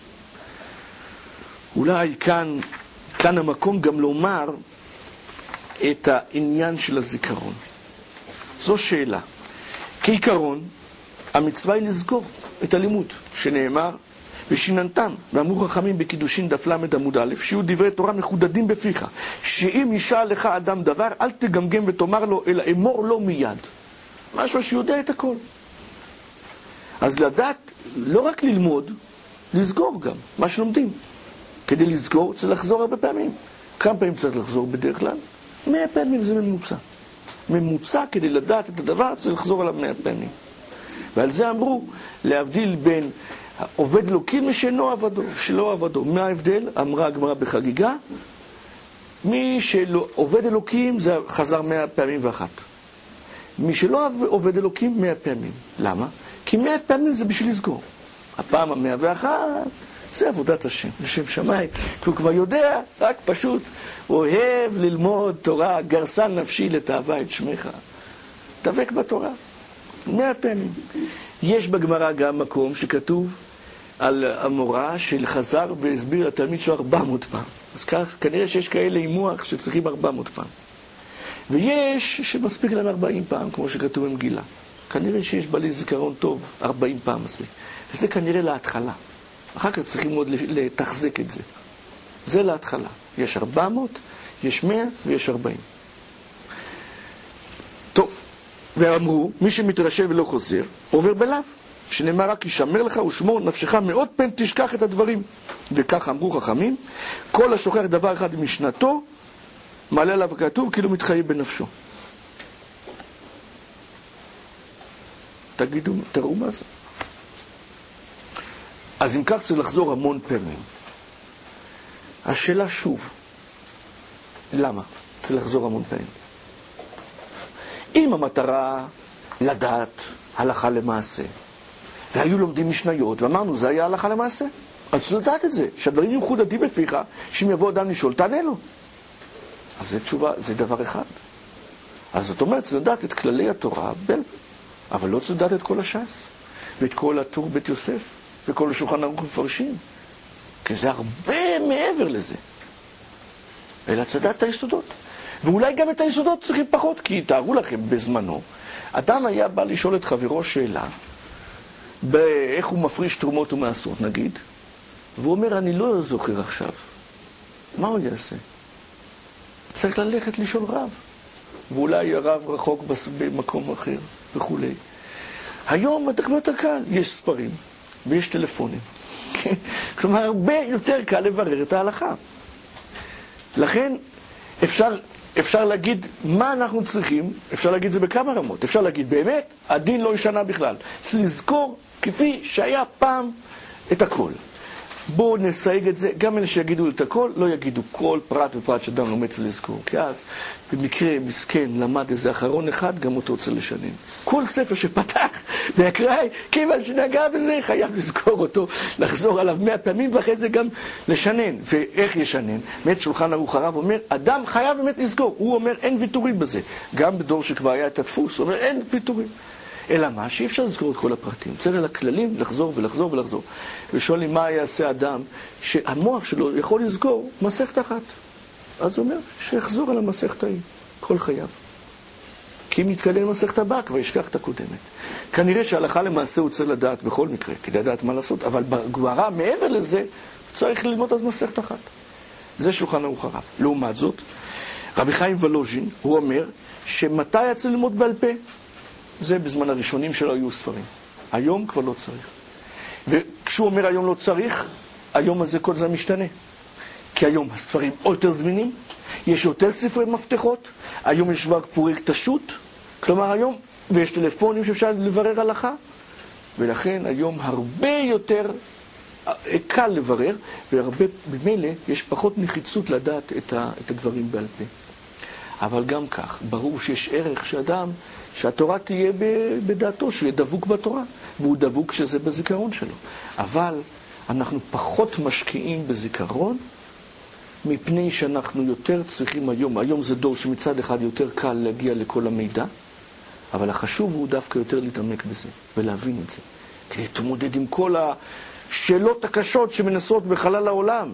Speaker 1: אולי כאן המקום גם לומר את העניין של הזיכרון. זו שאלה. כעיקרון, המצווה היא לזכור את הלימוד, שנאמר, ושיננתם, ואמרו חכמים בקידושין דף למד עמוד א', שיהיו דברי תורה מחודדים בפיך, שאם ישאל לך אדם דבר, אל תגמגם ותאמר לו, אלא אמור לו מיד. משהו שיודע את הכל. אז לדעת, לא רק ללמוד, לסגור גם, מה שלומדים. כדי לסגור צריך לחזור הרבה פעמים. כמה פעמים צריך לחזור בדרך כלל? 100 פעמים זה ממוצע. ממוצע כדי לדעת את הדבר צריך לחזור עליו 100 פעמים. ועל זה אמרו להבדיל בין עובד אלוקים ושאינו עבדו, שלא עבדו. מה ההבדל? אמרה הגמרא בחגיגה, מי שעובד אלוקים זה חזר 100 פעמים ואחת. מי שלא עובד אלוקים 100 פעמים. למה? כי 100 פעמים זה בשביל לסגור. הפעם 101 זה עבודת השם, לשם שמיים. כי הוא כבר יודע, רק פשוט אוהב ללמוד תורה, גרסן נפשי לתאווה את שמך. דבק בתורה. 100 פעמים. יש בגמרא גם מקום שכתוב על המורה של חזר והסביר לתלמיד שלו 400 פעם. אז כך, כנראה שיש כאלה עם מוח שצריכים 400 פעם. ויש שמספיק להם 40 פעם, כמו שכתוב במגילה. כנראה שיש בעלי זיכרון טוב 40 פעם מספיק. וזה כנראה להתחלה. אחר כך צריכים עוד לתחזק את זה. זה להתחלה. יש 400, יש 100 ויש 40. טוב. ואמרו, מי שמתרשם ולא חוזר, עובר בלאו. שנאמר רק, ישמר לך ושמור נפשך מאוד פן תשכח את הדברים. וכך אמרו חכמים, כל השוכח דבר אחד משנתו, מעלה עליו כתוב, כאילו מתחייב בנפשו. תגידו, תראו מה זה. אז אם כך צריך לחזור המון פעמים. השאלה שוב, למה צריך לחזור המון פעמים? אם המטרה לדעת הלכה למעשה, והיו לומדים משניות, ואמרנו, זה היה הלכה למעשה. אז צריך לדעת את זה, שהדברים יהיו חודדים בפיך, שאם יבוא אדם לשאול, תענה לו. אז זה תשובה, זה דבר אחד. אז זאת אומרת, צריך לדעת את כללי התורה, אבל לא צריך לדעת את כל הש"ס, ואת כל הטור בית יוסף, וכל השולחן ערוך מפרשים. כי זה הרבה מעבר לזה. אלא צריך לדעת את היסודות. ואולי גם את היסודות צריכים פחות, כי תארו לכם בזמנו, אדם היה בא לשאול את חברו שאלה, איך הוא מפריש תרומות ומעשרות, נגיד, והוא אומר, אני לא זוכר עכשיו. מה הוא יעשה? צריך ללכת לשאול רב. ואולי הרב רחוק במקום אחר, וכו'. היום הרבה יותר קל, יש ספרים, ויש טלפונים. כלומר, הרבה יותר קל לברר את ההלכה. לכן, אפשר להגיד מה אנחנו צריכים, אפשר להגיד את זה בכמה רמות. אפשר להגיד, באמת, הדין לא ישנה בכלל. צריך לזכור כפי שהיה פעם את הכל. בואו נסייג את זה, גם אלה שיגידו את הכל, לא יגידו כל פרט ופרט שאדם לומד צריך לזכור. כי אז, במקרה מסכן למד איזה אחרון אחד, גם אותו רוצה לשנן. כל ספר שפתח ויקראי, כיוון שנגע בזה, חייב לזכור אותו, לחזור עליו 100 פעמים, ואחרי זה גם לשנן. ואיך ישנן? באמת שולחן ערוך הרב אומר, אדם חייב באמת לזכור. הוא אומר, אין ויתורים בזה. גם בדור שכבר היה את הדפוס, הוא אומר, אין ויתורים. אלא מה? שאי אפשר לזכור את כל הפרטים. צריך על הכללים לחזור ולחזור ולחזור. ושואלים מה יעשה אדם שהמוח שלו יכול לזכור מסכת אחת. אז הוא אומר שיחזור על המסכת ההיא כל חייו. כי אם יתקדם למסכת הבאה כבר ישכח את הקודמת. כנראה שההלכה למעשה הוא צריך לדעת בכל מקרה, כדי לדעת מה לעשות, אבל בגמרא מעבר לזה צריך ללמוד אז מסכת אחת. זה שולחן ערוך הרב. לעומת זאת, רבי חיים ולוז'ין, הוא אומר שמתי היה צריך ללמוד בעל פה? זה בזמן הראשונים שלו היו ספרים. היום כבר לא צריך. וכשהוא אומר היום לא צריך, היום הזה כל זה משתנה. כי היום הספרים יותר זמינים, יש יותר ספרי מפתחות, היום יש כבר פרויקט השו"ת, כלומר היום, ויש טלפונים שאפשר לברר הלכה, ולכן היום הרבה יותר קל לברר, והרבה במילא יש פחות נחיצות לדעת את הדברים בעל פה. אבל גם כך, ברור שיש ערך שאדם, שהתורה תהיה בדעתו, שהוא יהיה דבוק בתורה, והוא דבוק שזה בזיכרון שלו. אבל אנחנו פחות משקיעים בזיכרון, מפני שאנחנו יותר צריכים היום זה דור שמצד אחד יותר קל להגיע לכל המידע, אבל החשוב הוא דווקא יותר להתעמק בזה, ולהבין את זה. כדי להתמודד עם כל השאלות הקשות שמנסות בחלל העולם.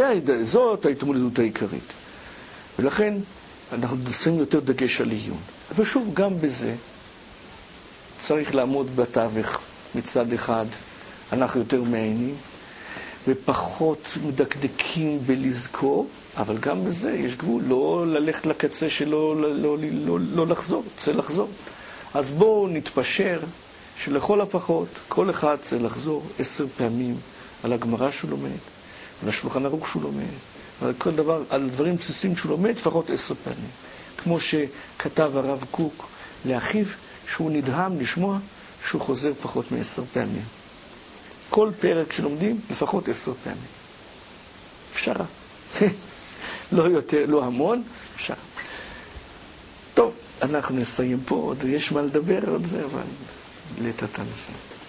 Speaker 1: זאת ההתמודדות העיקרית. ולכן, אנחנו נשים יותר דגש על עיון. אבל שוב, גם בזה צריך לעמוד בתווך מצד אחד. אנחנו יותר מעיינים ופחות מדקדקים בלזכור, אבל גם בזה יש גבול, לא ללכת לקצה שלו, לא לחזור, צריך לחזור. אז בואו נתפשר שלכל הפחות, כל אחד צריך לחזור 10 פעמים על הגמרא שהוא לומד, על השולחן ערוך שהוא לומד, על כל דבר, על דברים בסיסיים שהוא לומד, לפחות 10 פעמים. כמו שכתב הרב קוק לאחיו, שהוא נדהם לשמוע שהוא חוזר פחות מ10 פעמים. כל פרק שלומדים, לפחות 10 פעמים. אפשר. לא יותר, לא המון, אפשר. טוב, אנחנו נסיים פה, עוד יש מה לדבר על זה, אבל לעת עתה נסיים.